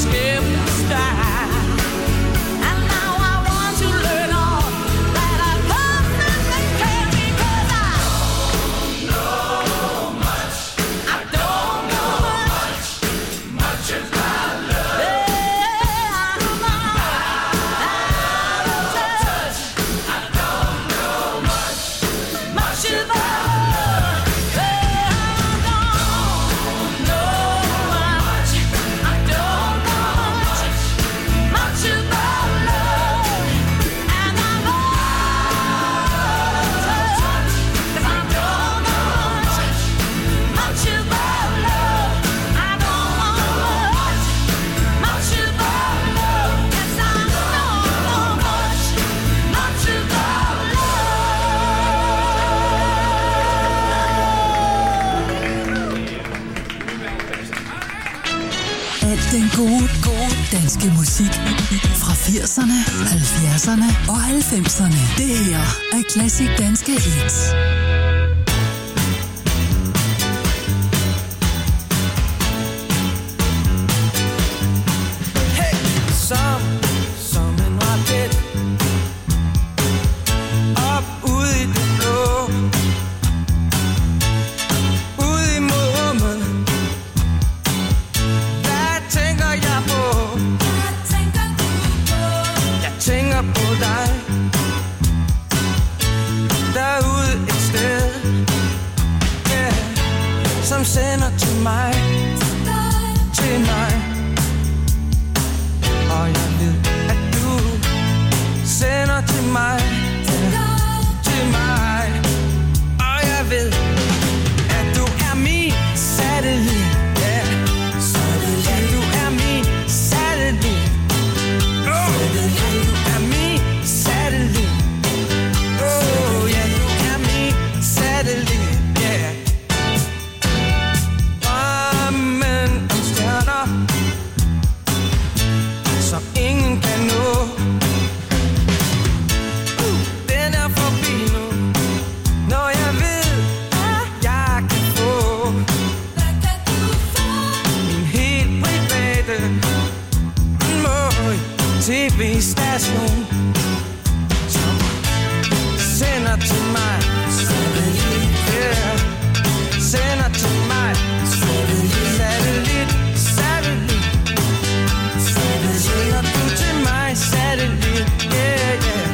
Den gode danske musik fra 80'erne, 70'erne og 90'erne. Det her er Classic Danske Hits. Som en raket op ude i det blå, ude i månen. Hvad tænker jeg på? Jeg tænker på dig. Derude et sted, yeah, som sender til mig, til mig. Og jeg ved, at du sender til mig, til mig. Og jeg ved, at du er min satellit, yeah. Ja, du er min satellit. Oh, ja, du er min satellit. Oh, ja, du er min satellit, yeah. Drømmen om stjerner, som ingen kan nå. Den er forbi nu, når jeg ved, at jeg kan få min helt private tv-station, som sender til mig, yeah, sender til mig, satellit, satellit. Sender du til mig, satellit, yeah, yeah.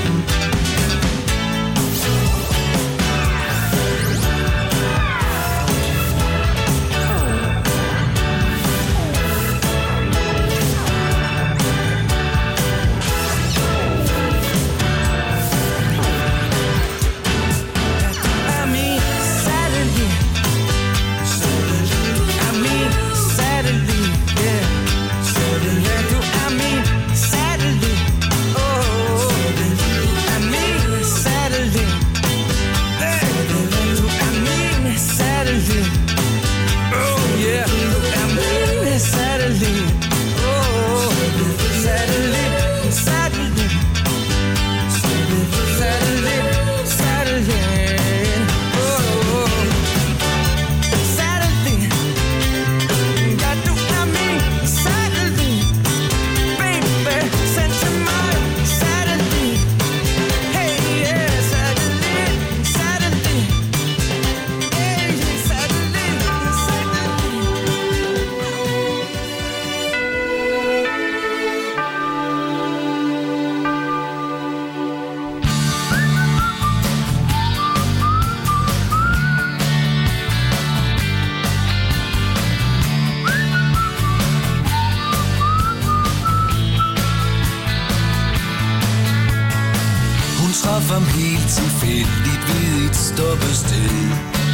Ham helt tilfældigt ved et stoppested.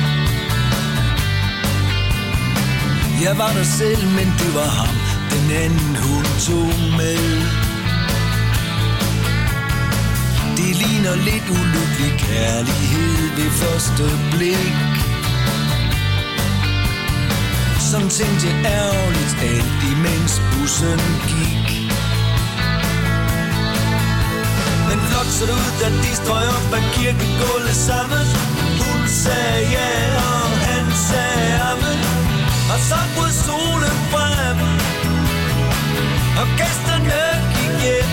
Jeg var der selv, men det var ham, den anden hun tog med. Det ligner lidt ulykkelig kærlighed ved første blik. Som tænkte jeg ærgerligt alt imens bussen gik. Men flot så det ud, da de strøg op ad kirkegulvet sammen. Hun sagde ja, og han sagde amen. Og så brød solen frem. og gæsterne gik hjem.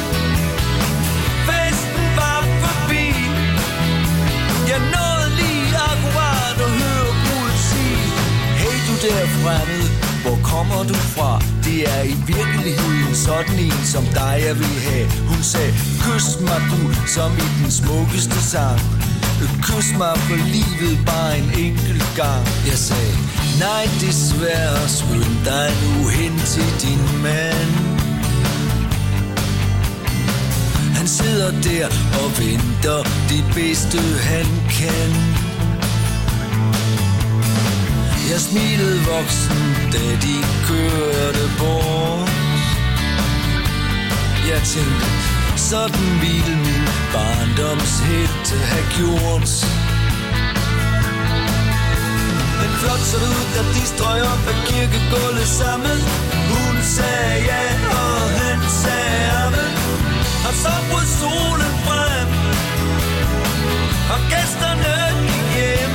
Festen var forbi. Jeg nåede lige akkurat at høre bruden sige: hey du der fremmed, hvor kommer du fra? Det er i virkeligheden sådan en som dig jeg vil have. Hun sagde, kys mig du, som i den smukkeste sang. Kys mig for livet bare en enkelt gang. Jeg sagde, nej desværre, skynd dig nu hen til din mand. Han sidder der og venter det bedste han kan. Jeg smilede voksen, da de kørte bort. Jeg tænkte, sådan ville min barndomshelte have gjort. Men flot så det ud, da de strøg op ad kirkegulvet sammen. Hun sagde ja, og han sagde amen. Og så brød solen frem, og gæsterne gik hjem.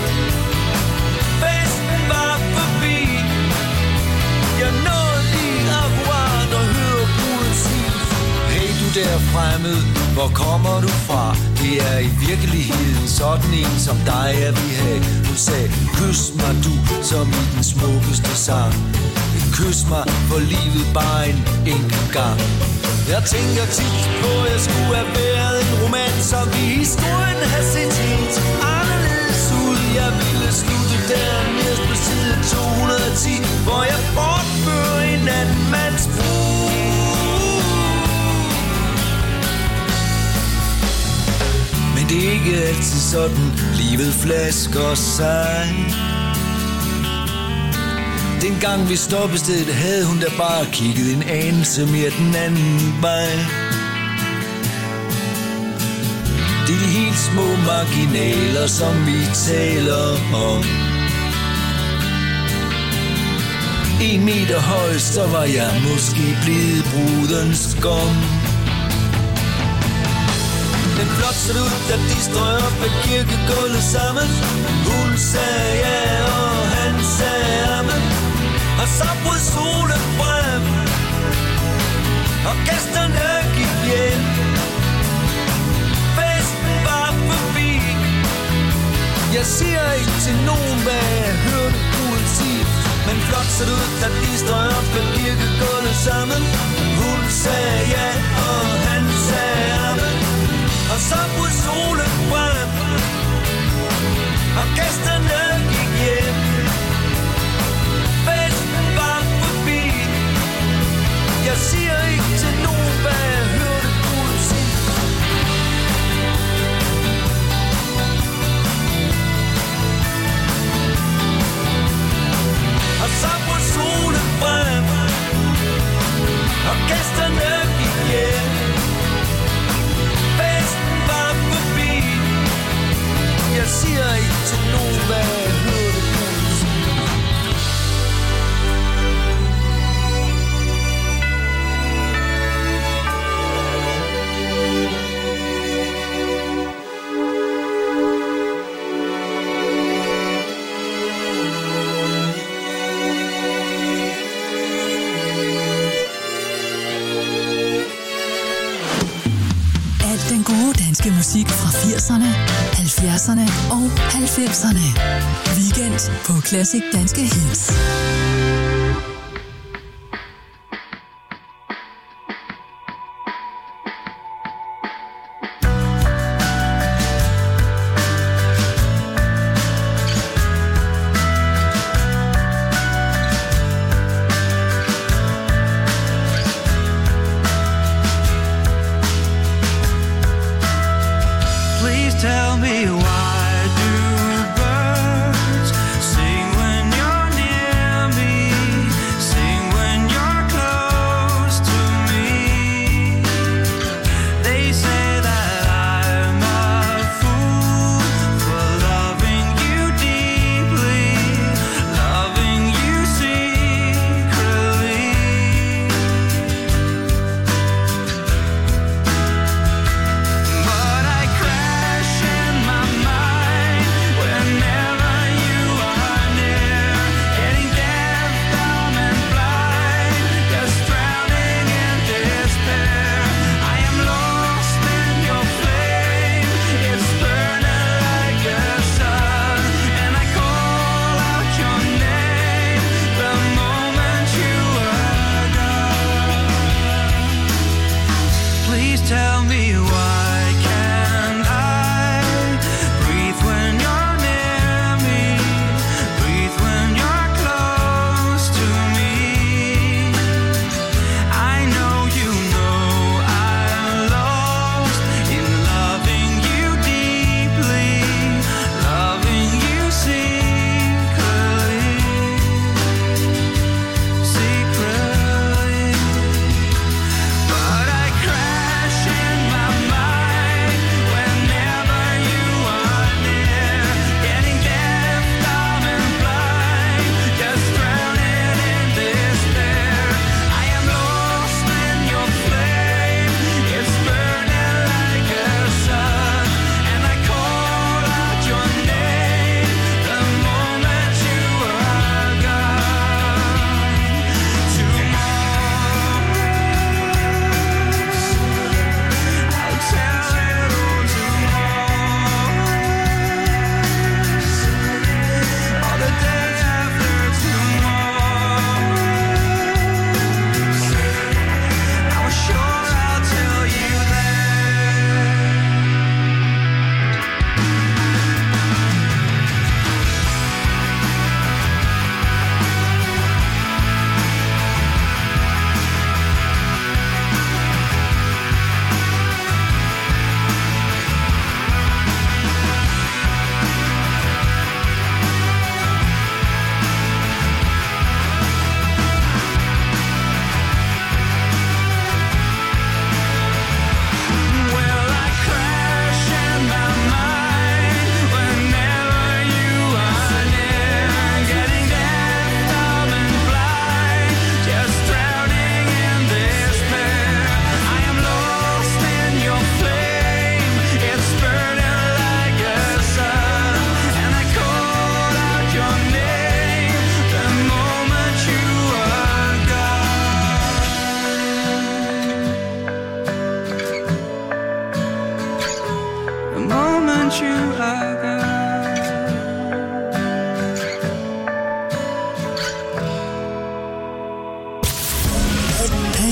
Festen var forbi. Jeg nåede lige akkurat at høre bruden sige: hey du der fremmed, hvor kommer du fra? Det er i virkeligheden sådan en som dig jeg vil have. Hun sagde, kys mig du, som i den smukkeste sang. Kys mig for livet bare en enkelt gang. Jeg tænker tit på, jeg skulle have været en roman, så vi historien have set helt anderledes ud. Jeg ville slutte der nederst på side 210, hvor jeg bortfører en anden mands brud. Men det er ikke altid sådan, livet flasker sig. Dengang vi stoppede stedet, havde hun da bare kigget en anelse mere den anden vej. Det er de helt små marginaler, som vi taler om. 1 meter høj, så var jeg måske blevet brudens gom. Men flot så det ud, da de strøg op ad kirkegulvet sammen. Hun sagde ja, og han sagde amen. Og så brød solen frem, og gæsterne gik hjem. Festen var forbi. Jeg siger ikke til nogen, hvad jeg hørte bruden sige. Men flot så det ud, da de strøg op ad kirkegulvet sammen. Hun sagde ja, og han sagde amen. Og så brød solen frem, og gæsterne gik hjem. Festen var forbi. Jeg siger ikke til nogen, hvad jeg hørte bruden sige. Og så brød solen frem, og gæsterne gik hjem. Festen var forbi. Jeg siger ikke til nogen, hvad jeg hørte bruden sige. Danske musik fra 80'erne, 70'erne og 90'erne. Weekend på Classic Danske Hits. Tell me why do birds sing when you're near me?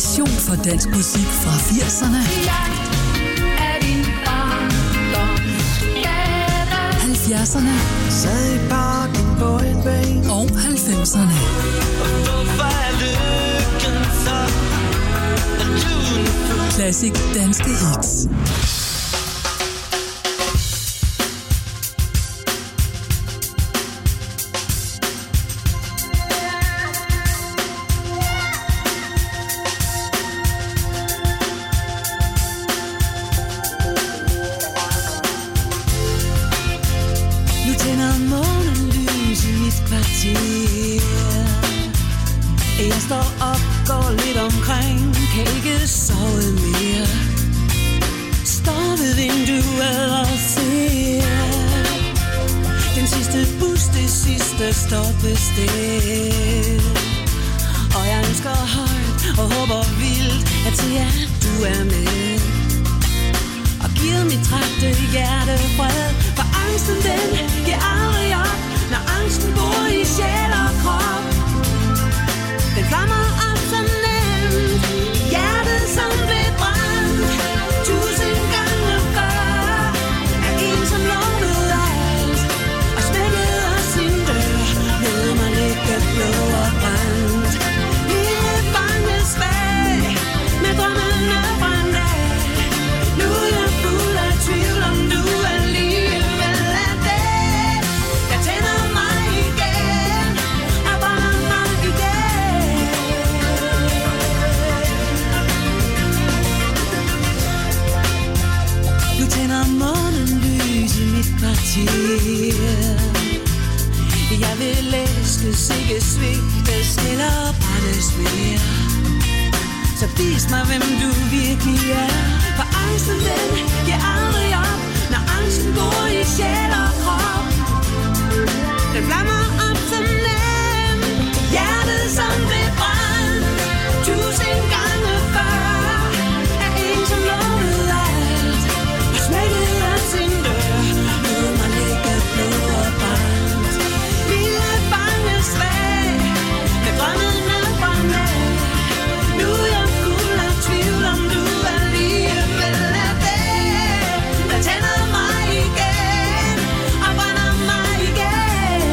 passion for dansk musik fra 80'erne, 70'erne Sad i parken på en bænk og 90'erne. Hvorfor er lykken så udenfor? Classic danske hits. Jeg står op, går lidt omkring, kan ikke sove mere. Står ved vinduet og ser den sidste bus, det sidste stoppested. Og jeg ønsker højt og håber vildt, at til jer du er med. Og giver mit trætte hjerte fred, for angsten den giver aldrig op, når angsten bor i sjæl og krop. Den flammer op så nemt, hjertet som blev brændt 1000 gange før, er en som lovede alt og smækkede sin dør, lod mig ligge blå og brændt. Lille bange svag, med drømmene brændt af. Nu er jeg fuld af tvivl, om du alligevel er det. Jeg tænder mig igen og brænder mig igen. Du tænder månelys i mit kvarter. Jeg vil elskes, ikke svigtes eller brændes mere. Så vis mig, hvem du virkelig er. For angsten den giver aldrig op, når angsten går i sjæl og krop. Den flammer op som nemt, hjertet som blev brændt 1000 gange før, er en som lovede alt og smækkede af sin dør, lod mig ligge blå og brændt. Lille bange svag, med drømmene brændt af. Nu er jeg fuld af tvivl, om du alligevel er det. Der tænder mig igen og brænder mig igen.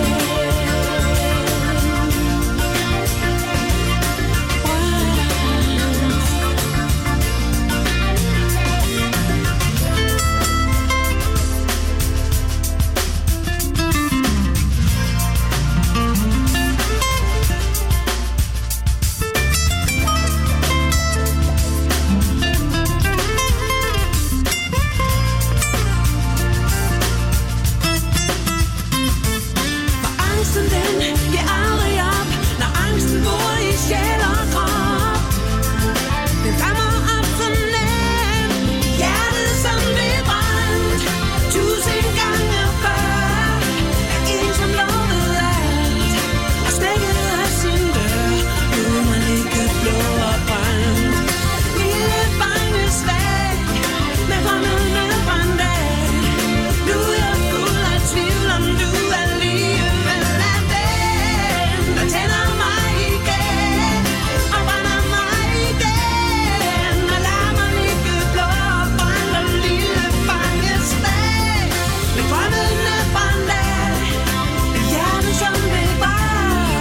For angsten den giver aldrig op, når angsten bor i sjæl og krop. Den flammer op så nemt, hjertet som blev brændt 1000 gange før, er en som lovede alt og smækkede af sin dør, lod mig ligge blå og brændt. Lille bange svag, med drømmene brændt af. Nu er jeg fuld af tvivl, om du alligevel er den, der tænder mig igen og brænder mig igen. Og lad mig ligge blå og brændt og lille bange svag, med drømmene brændt af. Et hjerte som blev brændt.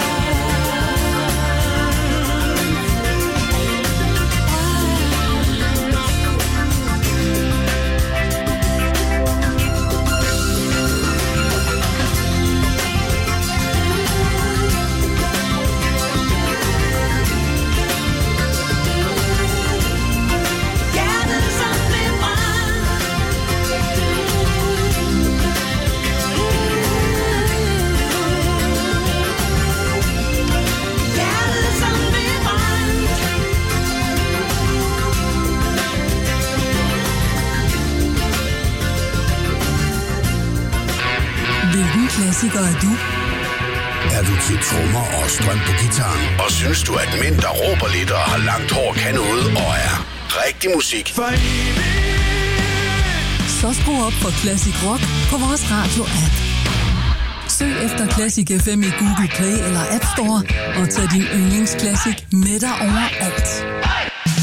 Hjertet som blev brændt. Hjertet som blev brændt. Hvilken klassiker er du? Er du til trommer og strøm på gitaren? Og synes du, at mænd, der råber lidt og har langt hår, kan noget og er rigtig musik? Så skru op for Classic Rock på vores radio-app. Søg efter Classic FM i Google Play eller App Store og tag din yndlingsklassik med dig overalt.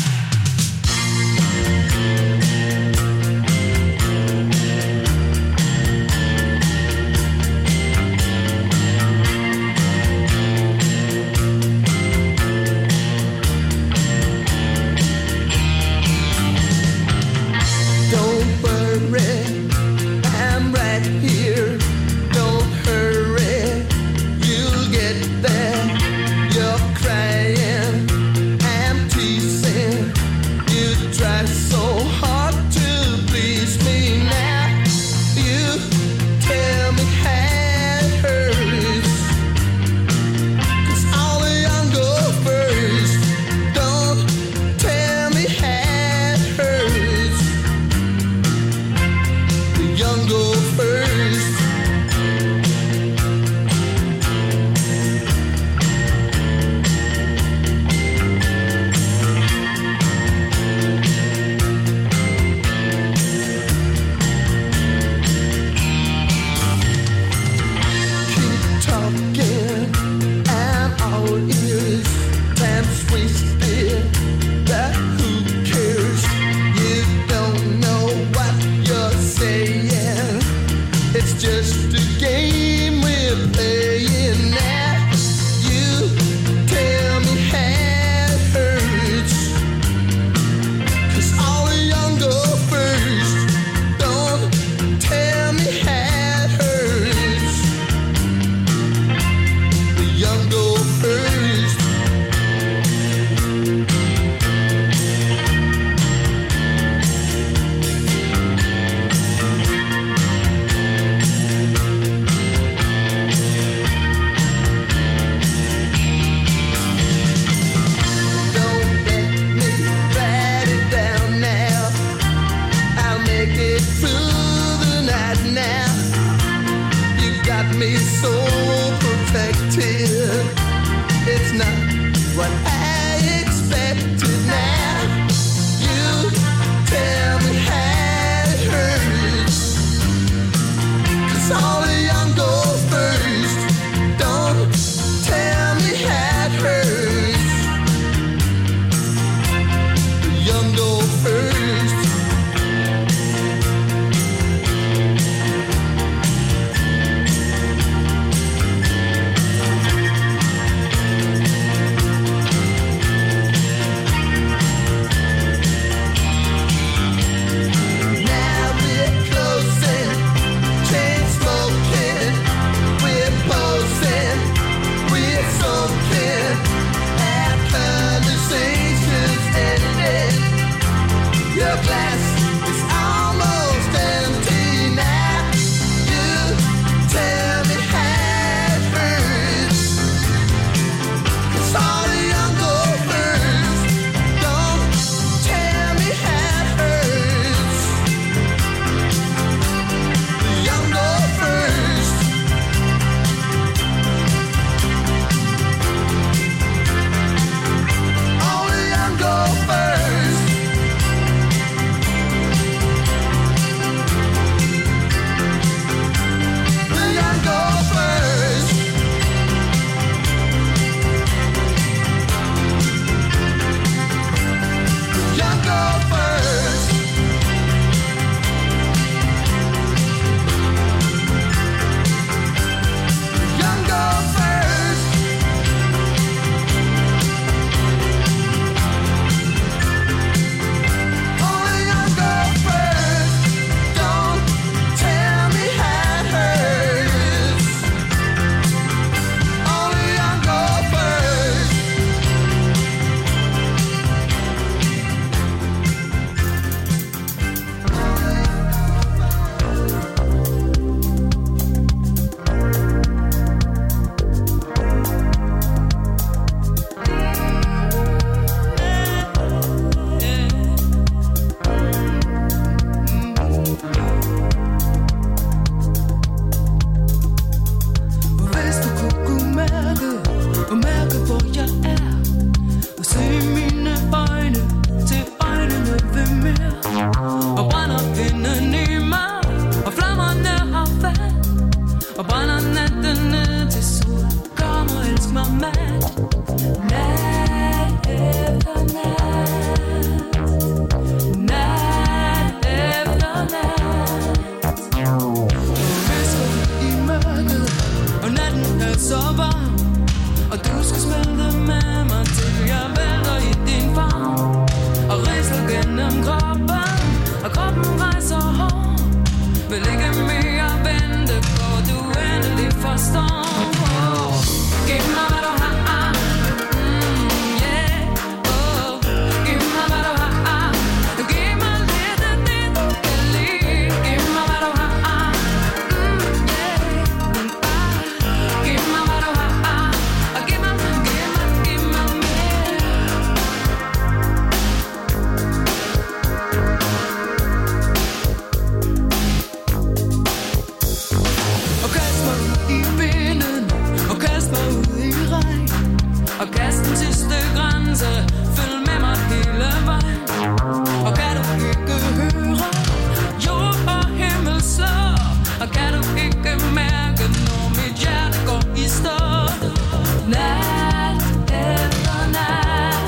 næste grænse. Følg med mig hele vejen. Og kan du ikke høre jord og himmel slår? Og kan du ikke mærke, når mit hjerte går i stå? Nat efter nat,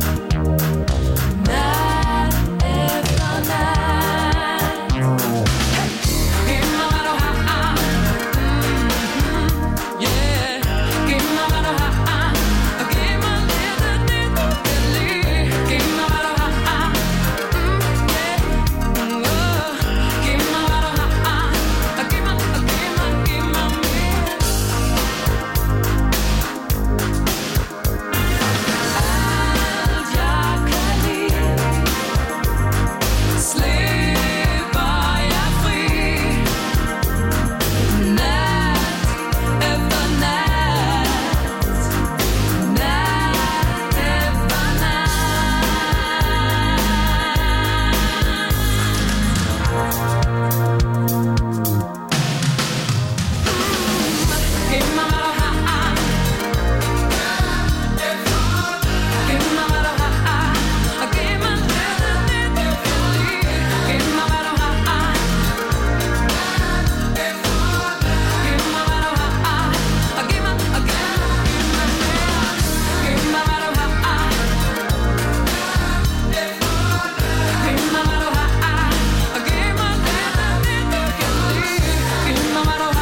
nat efter nat. Giv mig hvad du har, yeah. Giv mig hvad du har, og giv mig lidt af det du kan lide. Giv mig hvad du har, yeah. Giv mig hvad du har, og giv mig mere. Alt jeg kan lide, slipper jeg fri. Nat efter nat, nat efter nat. Giv mig hvad du har, giv mig hvad du har, og giv mig lidt af det du kan lide. Giv mig hvad du har, giv mig hvad du har, og giv mig mere. Giv mig hvad du har, giv mig hvad du har, og giv mig lidt af det du kan lide. Giv mig hvad du har,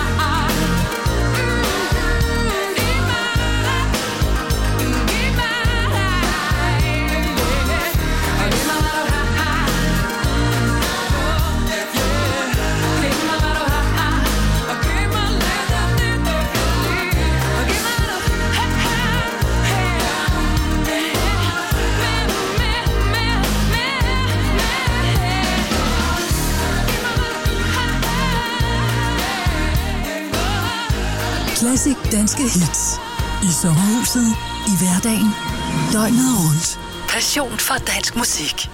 Classic danske hits. I sommerhuset, i hverdagen, døgnet rundt. Passion for dansk musik.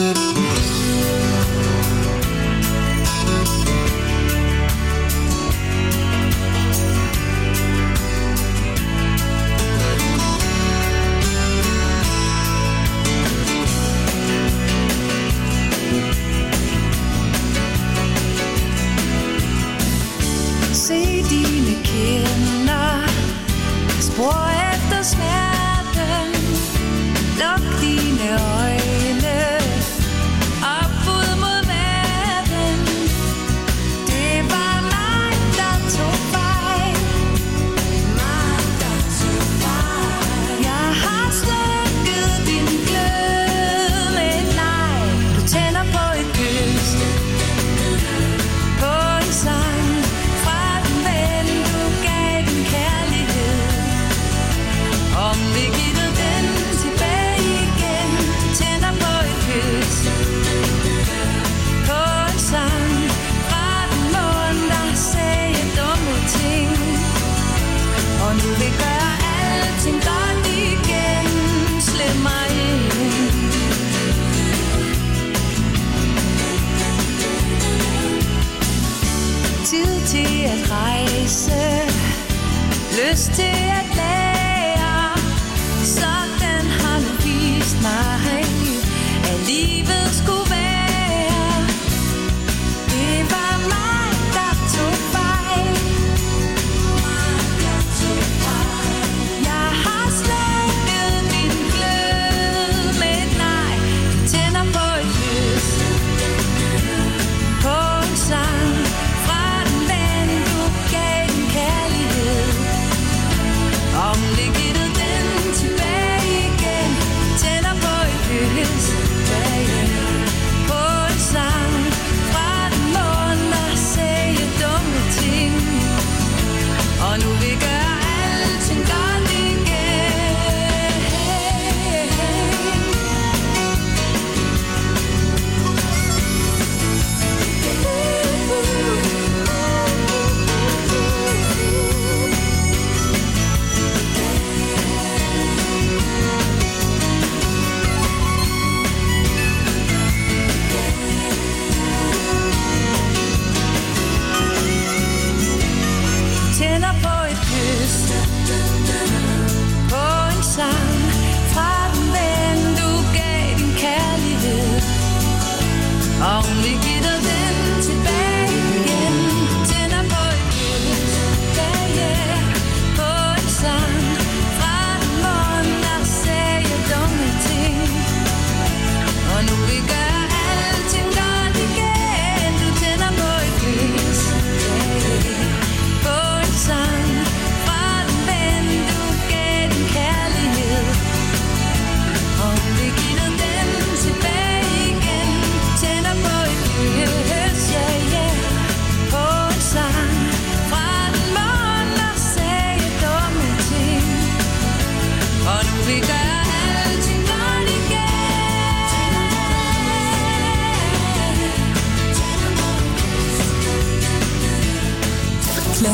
Se dine kinder, spor efter smerten. Luk dine øjne og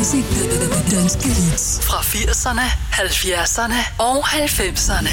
Classic Danske Hits fra 80'erne, 70'erne og 90'erne.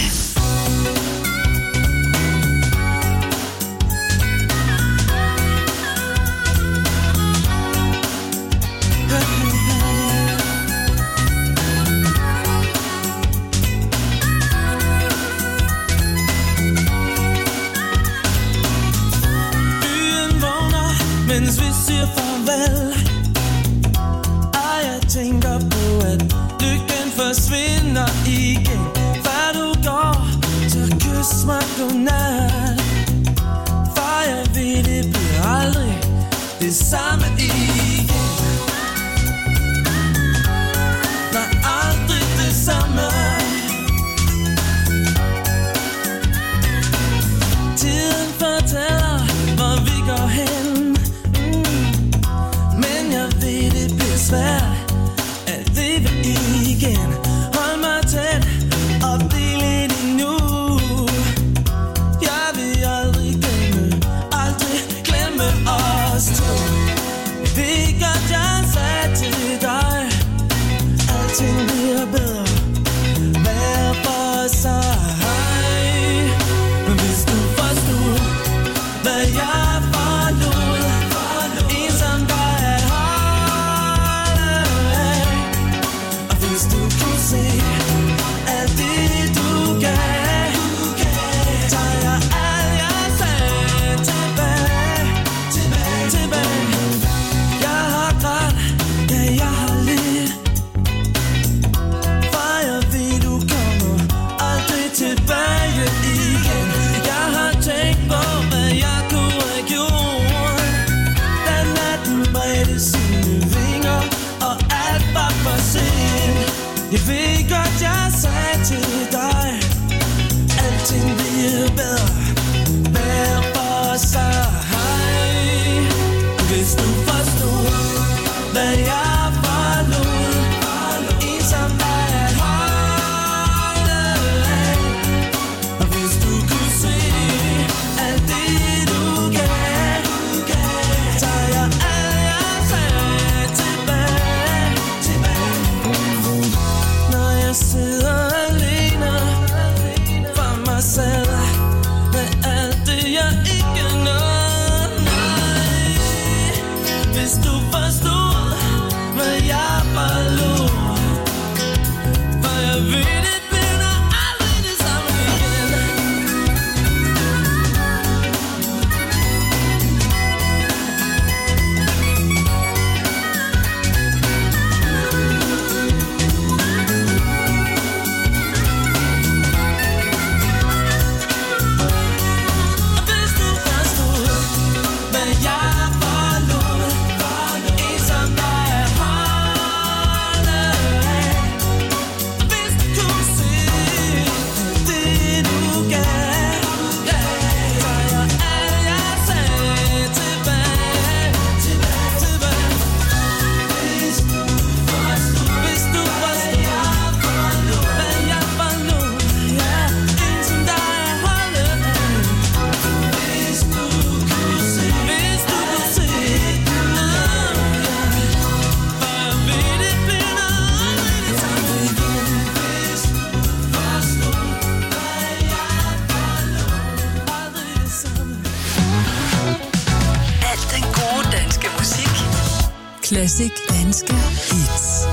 Mens vi siger farvel, og jeg tænker på, at lykken forsvinder igen. Før du går, så kys mig godnat. For jeg ved, det bliver aldrig det samme igen. Nej, aldrig det samme. Tiden fortæller, hvor vi går hen. Svært at leve igen. Hold mig tæt og bliv lidt endnu. Jeg vil aldrig glemme os to. Vi gør jeg sagde til dig, alting bliver bedre hver for sig. Men hvis du forstod, hvad jeg forlod, en som dig at se alt det du gav, tager jeg alt jeg sagde tilbage. Jeg har grædt, ja jeg har lidt, for jeg ved du kommer aldrig tilbage igen. Jeg har tænkt på hvad jeg kunne have gjort, da natten bredte sine vinger og alt var for sent. Jeg ved godt, jeg sagde til dig, alting bliver bedre hver for sig. Hvis du forstod, hvad jeg forlod, en som dig at holde af. Og hvis du kunne se alt det du gav, tager jeg alt jeg sagde tilbage. Jeg sidder alene for mig selv med alt det jeg ikke nåede. Nej, hvis du forstod hvad jeg forlod, for jeg ved det bliver aldrig det samme igen. Classic Danske Hits.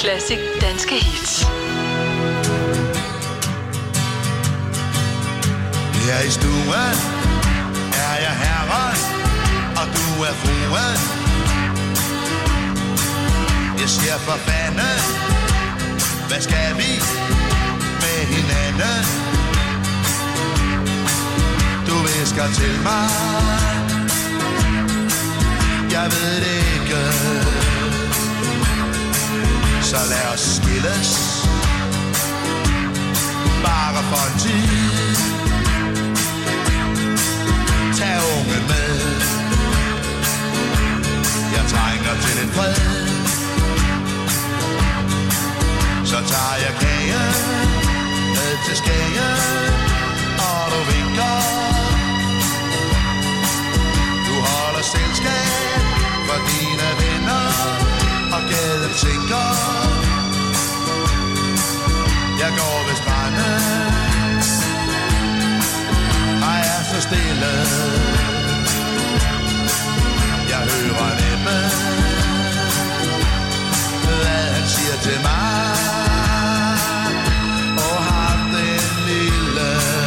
Classic danske hits. Her i stuen er jeg herren, og du er fruen. Jeg siger for fanden, hvad skal vi med hinanden? Du visker til mig, jeg ved det ikke. Så lad os skilles, bare for en tid. Tag ungen med, jeg trænger til en fred. Så tager jeg kagen ned til Skagen, og du vinker. Du holder selskab for dine venner, og gaden tænker. Jeg går ved stranden, og er så stille. Jeg hører næppe, hvad han siger til mig. Og har den lille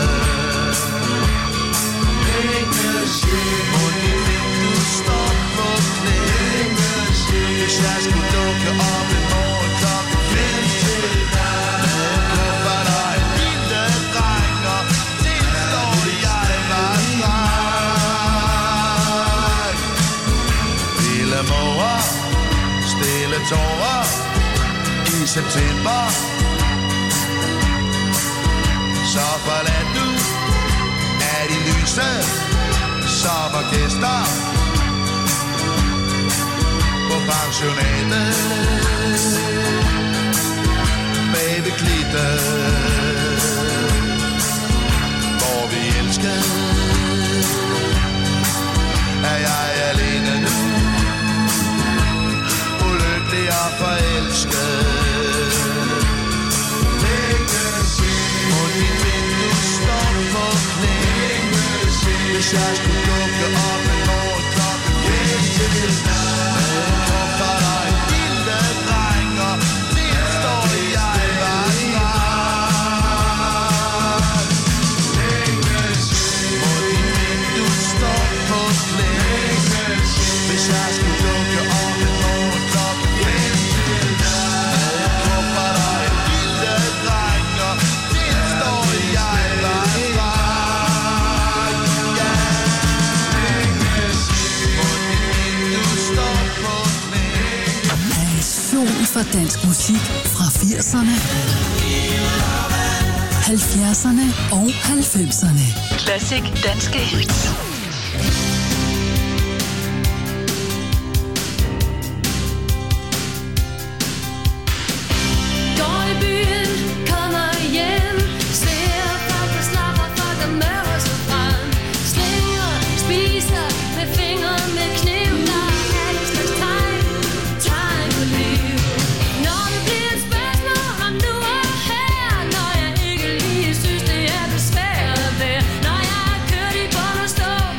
mod dit vindue står på knæ. Hvis jeg skulle dukke op i morgen klokken 5 til dig, med kuffert og en lille dreng, og det står jeg var streng. Lille mor, stille tårer i september. Så forlad du af de lyse sommergæster på pensionatet bag ved klittet, hvor vi elskede. Er jeg alene nu, ulykkelig og forelsket. Og dit vindue står på knæ. Hvis jeg skulle dukke op en morgen klokken 5 til dig, med kuffert og en lille dreng, og det står jeg var streng. Og dit vindue står på knæ. Hvis jeg skulle dukke op en morgen klokken 5 til dig, med kuffert og en lille dreng, og det står jeg var streng. Passion for dansk musik fra 80'erne, 70'erne og 90'erne. Classic danske hits. Stå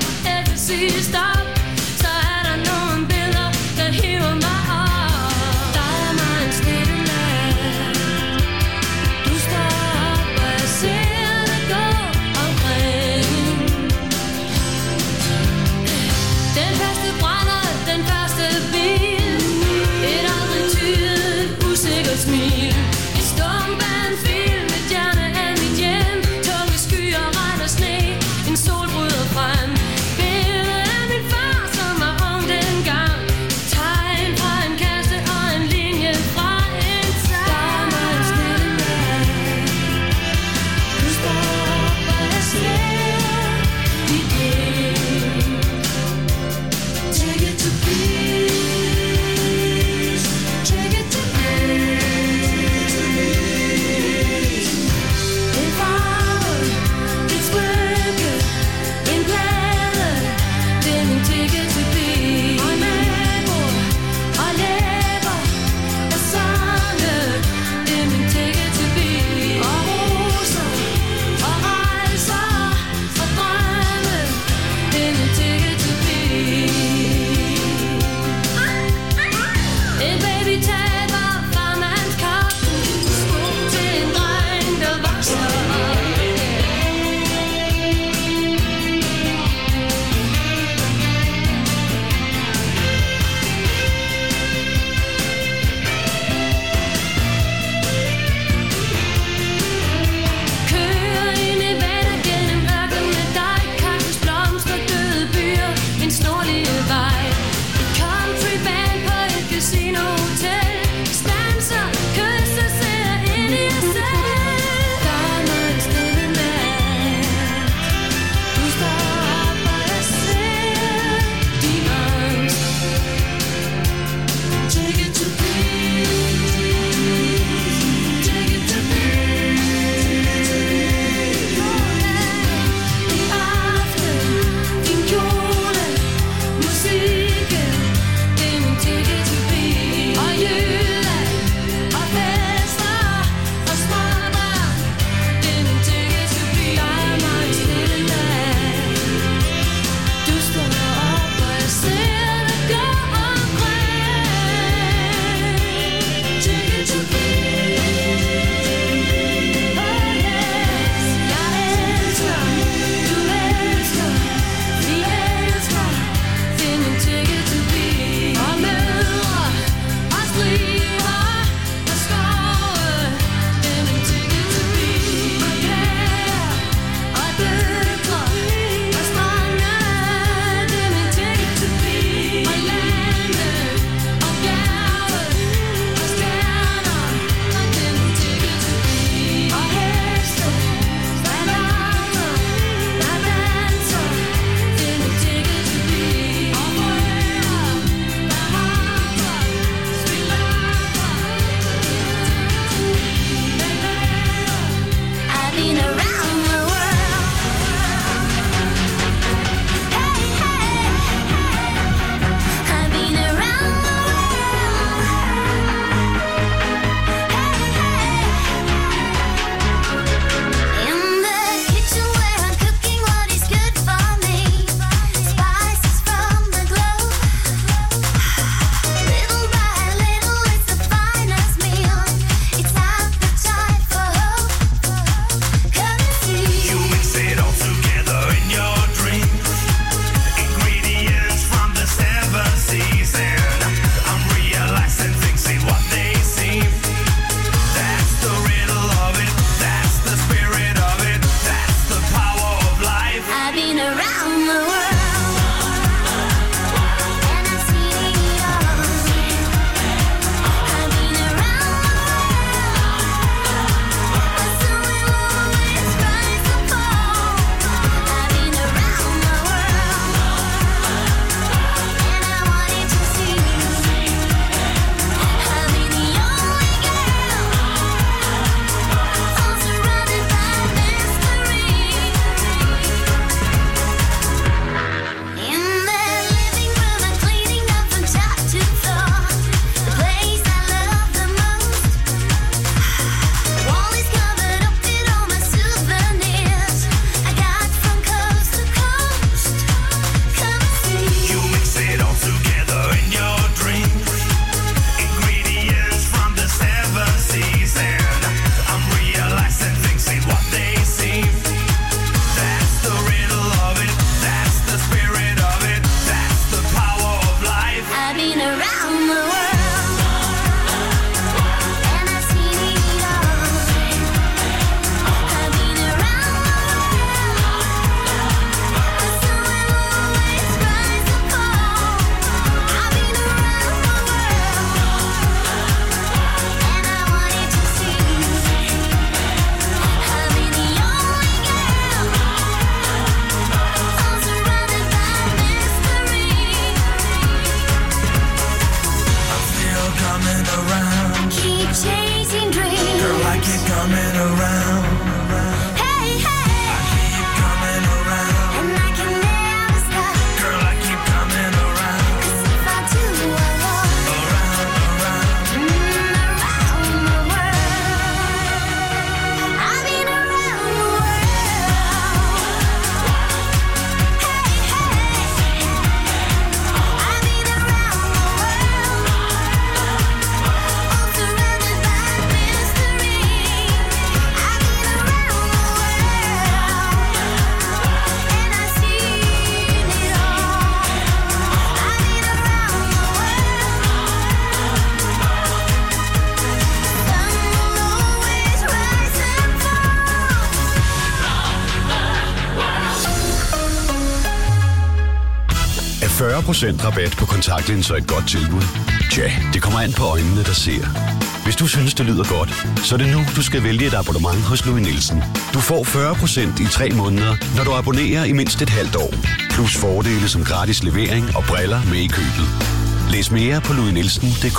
rabat på kontaktlinser et godt tilbud? Tja, det kommer an på øjnene, der ser. Hvis du synes, det lyder godt, så er det nu, du skal vælge et abonnement hos Louis Nielsen. Du får 40% i 3 måneder, når du abonnerer i mindst et halvt år. Plus fordele som gratis levering og briller med i købet. Læs mere på louisnielsen.dk.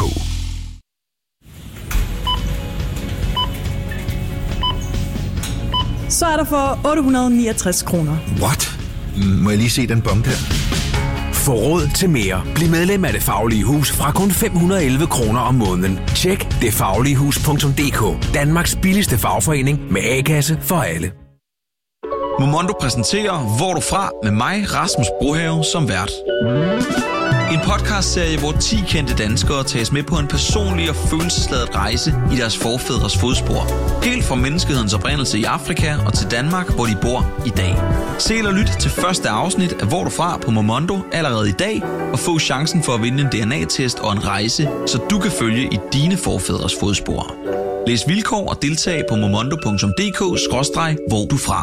Så er der for 869 kroner. What? Må jeg lige se den bong der? Få råd til mere. Bliv medlem af Det Faglige Hus fra kun 511 kroner om måneden. Tjek detfagligehus.dk. Danmarks billigste fagforening med A-kasse for alle. Momondo præsenterer Hvor du fra med mig, Rasmus Brohave, som vært. En podcastserie, hvor 10 kendte danskere tages med på en personlig og følelsesladet rejse i deres forfædres fodspor. Helt fra menneskehedens oprindelse i Afrika og til Danmark, hvor de bor i dag. Se eller lyt til første afsnit af Hvor du fra på Momondo allerede i dag, og få chancen for at vinde en DNA-test og en rejse, så du kan følge i dine forfædres fodspor. Læs vilkår og deltag på momondo.dk/hvor du fra.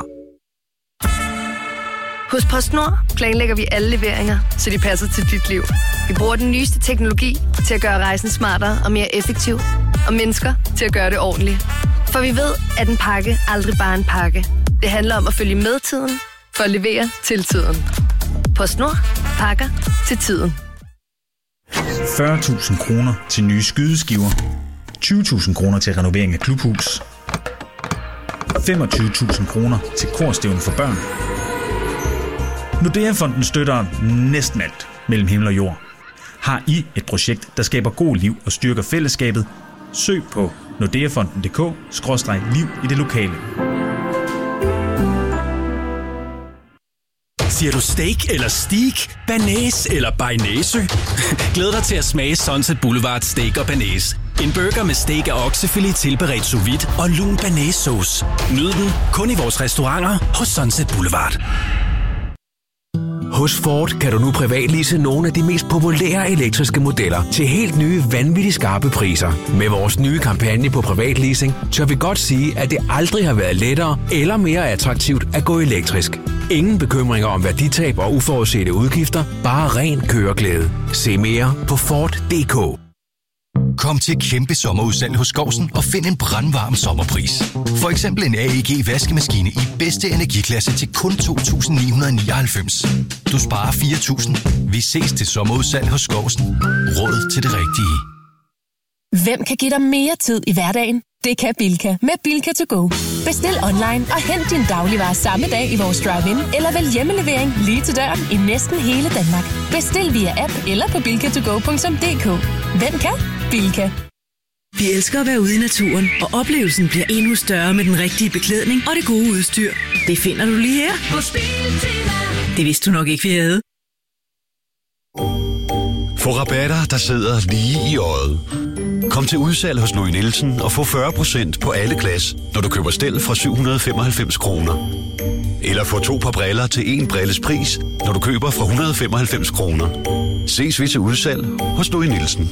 Hos PostNord planlægger vi alle leveringer, så de passer til dit liv. Vi bruger den nyeste teknologi til at gøre rejsen smartere og mere effektiv, og mennesker til at gøre det ordentligt. For vi ved, at en pakke aldrig bare er en pakke. Det handler om at følge med tiden, for at levere til tiden. PostNord. Pakker til tiden. 40.000 kroner til nye skydeskiver. 20.000 kroner til renovering af klubhus. 25.000 kroner til korstævne for børn. Nordea-fonden støtter næsten alt mellem himmel og jord. Har I et projekt, der skaber god liv og styrker fællesskabet? Søg på nordeafonden.dk/liv i det lokale. Siger du steak eller steak, banæs eller bearnaisesø? Glæd dig til at smage Sunset Boulevard Steak og Banæs. En burger med steak af oksefilet tilberedt sous vide og lun banæssauce. Nyd den kun i vores restauranter hos Sunset Boulevard. Hos Ford kan du nu privatlease nogle af de mest populære elektriske modeller til helt nye, vanvittigt skarpe priser. Med vores nye kampagne på privatleasing, tør vi godt sige, at det aldrig har været lettere eller mere attraktivt at gå elektrisk. Ingen bekymringer om værditab og uforudsete udgifter, bare ren køreglæde. Se mere på Ford.dk. Kom til kæmpe sommerudsalg hos Skousen og find en brandvarm sommerpris. For eksempel en AEG vaskemaskine i bedste energiklasse til kun 2.999. Du sparer 4.000. Vi ses til sommerudsalg hos Skousen. Råd til det rigtige. Hvem kan give dig mere tid i hverdagen? Det kan Bilka med Bilka to go. Bestil online og hent din dagligvarer samme dag i vores drive-in, eller vælg hjemmelevering lige til døren i næsten hele Danmark. Bestil via app eller på bilkatogo.dk. Hvem kan? Bilka. Vi elsker at være ude i naturen, og oplevelsen bliver endnu større med den rigtige beklædning og det gode udstyr. Det finder du lige her. Det vidste du nok ikke, vi havde. Få rabatter, der sidder lige i øjet. Kom til udsalg hos Louis Nielsen og få 40% på alle glas, når du køber stel fra 795 kroner. Eller få 2 par briller til 1 brilles pris, når du køber fra 195 kroner. ses vi til udsalg hos Louis Nielsen.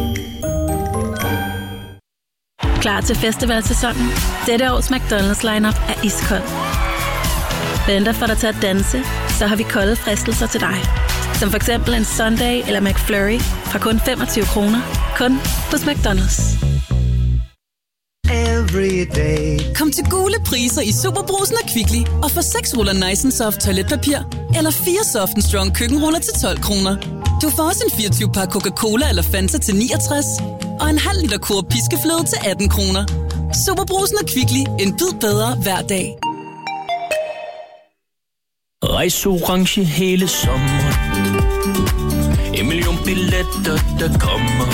Klar til festivalsæsonen? Dette års McDonald's lineup er iskold. Venter for dig til at danse, så har vi kolde fristelser til dig. Som for eksempel en Sunday eller McFlurry fra kun 25 kroner. Kun hos McDonald's. Kom til gule priser i Superbrusen og Kvickly og få 6 ruller Nice & Soft toiletpapir eller 4 Soft & Strong køkkenruller til 12 kroner. Du får også en 24-pakke Coca-Cola eller Fanta til 69 og en halv liter Coop piskefløde til 18 kroner. Superbrusen og Kvickly. En bid bedre hver dag. Rejs orange hele sommeren. En million billetter, der kommer.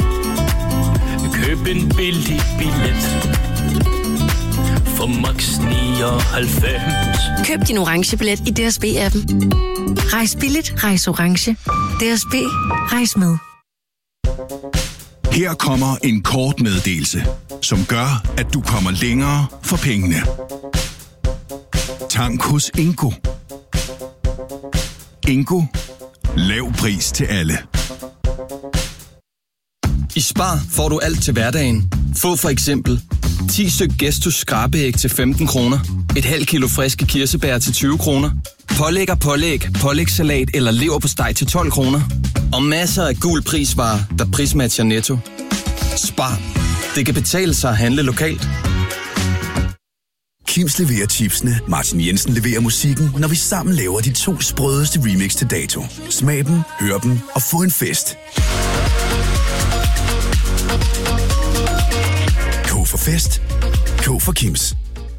Køb en billig billet for max 99. Køb din orange billet i DSB-appen. Rejs billigt, rejs orange. DSB, rejs med. Her kommer en kort meddelelse, som gør, at du kommer længere for pengene. Tank hos Ingo. Ingo. Lav pris til alle. I Spar får du alt til hverdagen. Få for eksempel 10 styk Gestus skrabeæg til 15 kroner, et halvt kilo friske kirsebær til 20 kroner, pålægssalat eller leverpostej til 12 kroner, og masser af gul prisvarer, der prismatcher Netto. Spar. Det kan betale sig at handle lokalt. Kims leverer chipsene, Martin Jensen leverer musikken, når vi sammen laver de 2 sprødeste remix til dato. Smag dem, hør dem og få en fest. K for fest. K for Kims.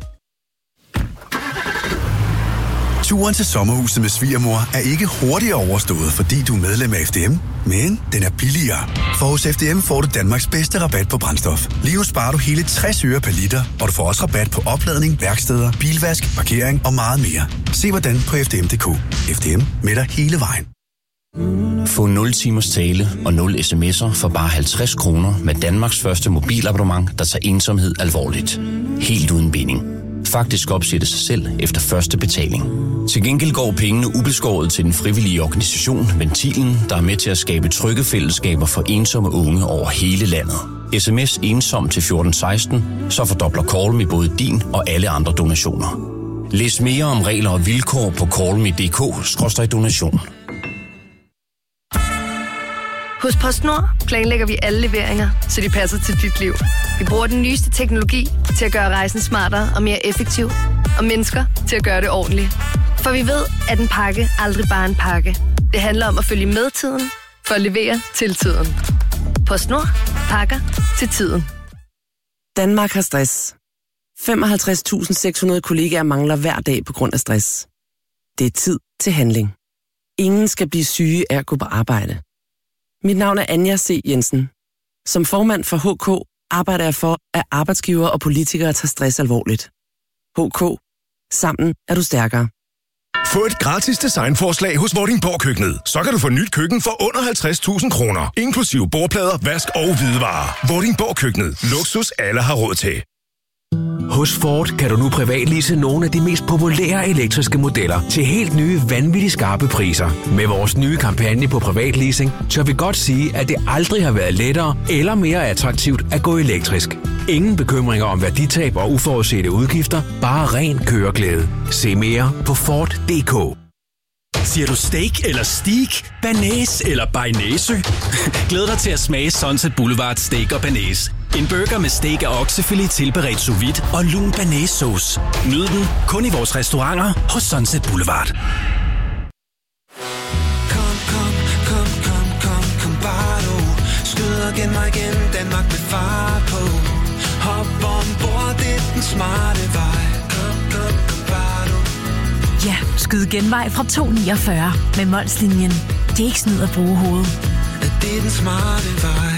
Turen til sommerhuset med svigermor er ikke hurtigere overstået, fordi du er medlem af FDM, men den er billigere. For hos FDM får du Danmarks bedste rabat på brændstof. Lige nu sparer du hele 60 øre per liter, og du får også rabat på opladning, værksteder, bilvask, parkering og meget mere. Se hvordan på fdm.dk. FDM med dig hele vejen. Få 0 timers tale og 0 sms'er for bare 50 kroner med Danmarks første mobilabonnement, der tager ensomhed alvorligt. Helt uden binding. Faktisk opsætte sig selv efter første betaling. Til gengæld går pengene ubeskåret til den frivillige organisation Ventilen, der er med til at skabe trygge fællesskaber for ensomme unge over hele landet. SMS ensom til 1416, så fordobler Call Me både din og alle andre donationer. Læs mere om regler og vilkår på callme.dk/donation. Hos PostNord planlægger vi alle leveringer, så de passer til dit liv. Vi bruger den nyeste teknologi til at gøre rejsen smartere og mere effektiv, og mennesker til at gøre det ordentligt. For vi ved, at en pakke aldrig bare er en pakke. Det handler om at følge med tiden, for at levere til tiden. PostNord. Pakker til tiden. Danmark har stress. 55.600 kollegaer mangler hver dag på grund af stress. Det er tid til handling. Ingen skal blive syge af at gå på arbejde. Mit navn er Anja C. Jensen. Som formand for HK arbejder jeg for, at arbejdsgivere og politikere tager stress alvorligt. HK. Sammen er du stærkere. Få et gratis designforslag hos Vordingborg Køkkenet. Så kan du få nyt køkken for under 50.000 kroner. Inklusive bordplader, vask og hvidevarer. Vordingborg Køkkenet. Luksus alle har råd til. Hos Ford kan du nu privatlease nogle af de mest populære elektriske modeller til helt nye, vanvittigt skarpe priser. Med vores nye kampagne på privatleasing, tør vi godt sige, at det aldrig har været lettere eller mere attraktivt at gå elektrisk. Ingen bekymringer om værditab og uforudsete udgifter, bare ren køreglæde. Se mere på Ford.dk. Siger du steak eller steak, banæs eller bearnaisesø? Glæd dig til at smage Sunset Boulevard Steak og Banæs. En burger med steak og oksefilet tilberedt sous vide og lun banæssauce. Nyd den kun i vores restauranter hos Sunset Boulevard. Kom bare du. Skyd og gen mig igen, Danmark med far på. Hop ombord, det er den smarte vej. Kom bare du. Ja, skyd genvej fra 249 med Molslinjen. Det er ikke snyd at bruge hovedet. Det er den smarte vej.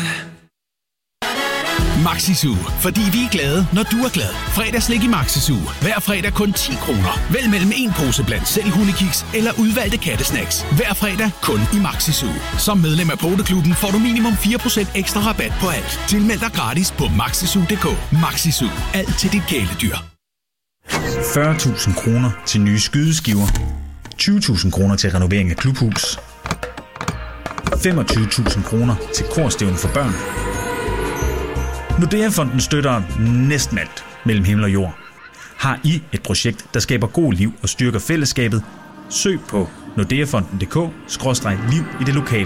Maxisu, fordi vi er glade, når du er glad. Fredagslik i Maxisu. Hver fredag kun 10 kroner. Vælg mellem en pose blandt selv hundekiks eller udvalgte kattesnacks. Hver fredag kun i Maxisu. Som medlem af Poteklubben får du minimum 4% ekstra rabat på alt. Tilmeld dig gratis på maxisu.dk. Maxisu. Alt til dit kæledyr. 40.000 kroner til nye skydeskiver. 20.000 kroner til renovering af klubhus. 25.000 kroner til korstævne for børn. Nordea-fonden støtter næsten alt mellem himmel og jord. Har I et projekt, der skaber god liv og styrker fællesskabet? Søg på nordeafonden.dk/liv i det lokale.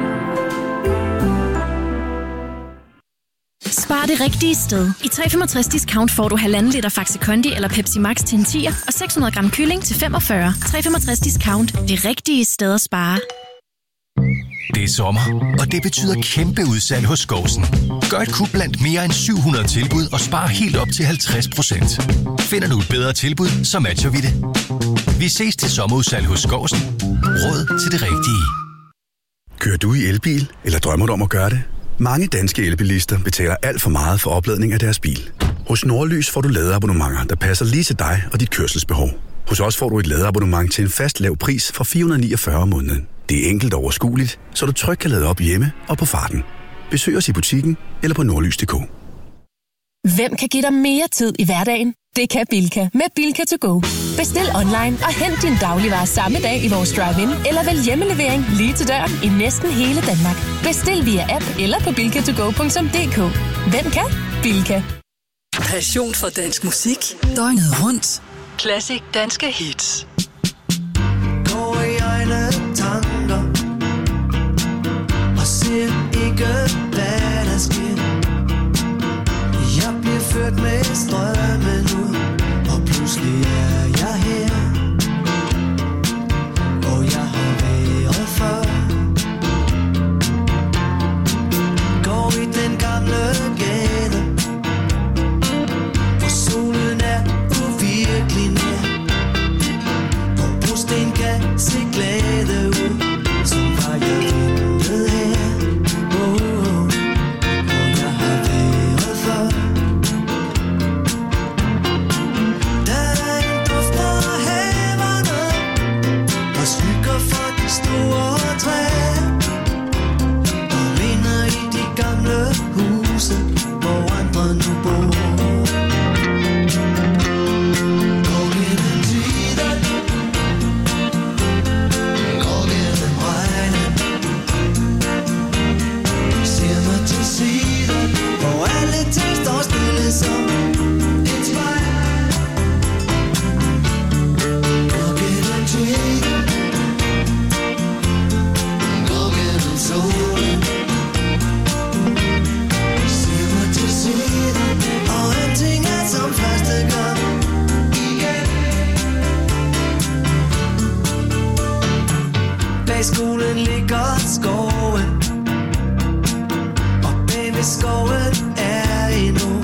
Spar det rigtige sted. I 365 discount får du 1,5 liter Faxe Kondi eller Pepsi Max til en 10'er og 600 gram kylling til 45. 365 discount. Det rigtige sted at spare. Det er sommer, og det betyder kæmpe udsalg hos Skovsen. Gør et kub blandt mere end 700 tilbud og spar helt op til 50%. Finder du et bedre tilbud, så matcher vi det. Vi ses til sommerudsalg hos Skovsen. Råd til det rigtige. Kører du i elbil, eller drømmer du om at gøre det? Mange danske elbilister betaler alt for meget for opladning af deres bil. Hos Nordlys får du ladeabonnementer, der passer lige til dig og dit kørselsbehov. Hos os får du et ladeabonnement til en fast lav pris fra 449 om måneden. Det er enkelt og overskueligt, så du trygt kan lade op hjemme og på farten. Besøg os i butikken eller på nordlys.dk. Hvem kan give dig mere tid i hverdagen? Det kan Bilka med Bilka to go. Bestil online og hent din dagligvarer samme dag i vores drive-in, eller vælg hjemmelevering lige til døren i næsten hele Danmark. Bestil via app eller på bilkatogo.dk. Hvem kan? Bilka. Passion for dansk musik. Døgnet rundt. Classic danske hits. Går i egne tanker og ser ikke, hvad der sker. Jeg bliver ført med strømmen ud, og pludselig er jeg her, hvor jeg har været før. Går i den gamle gade, hvor solen er uvirkelig nær, og brosten kan se glade ud, som var jeg ventet her. Store træer og vinder i de gamle huse, hvor andre nu bor. Går gennem tiden, går gennem regnen, ser mig til siden, hvor alle ting står stille som et spejl. Går gennem tiden, solen ser mig til siden, og alting er som første gang igen. Bag skolen ligger skoven, og bag ved skoven er endnu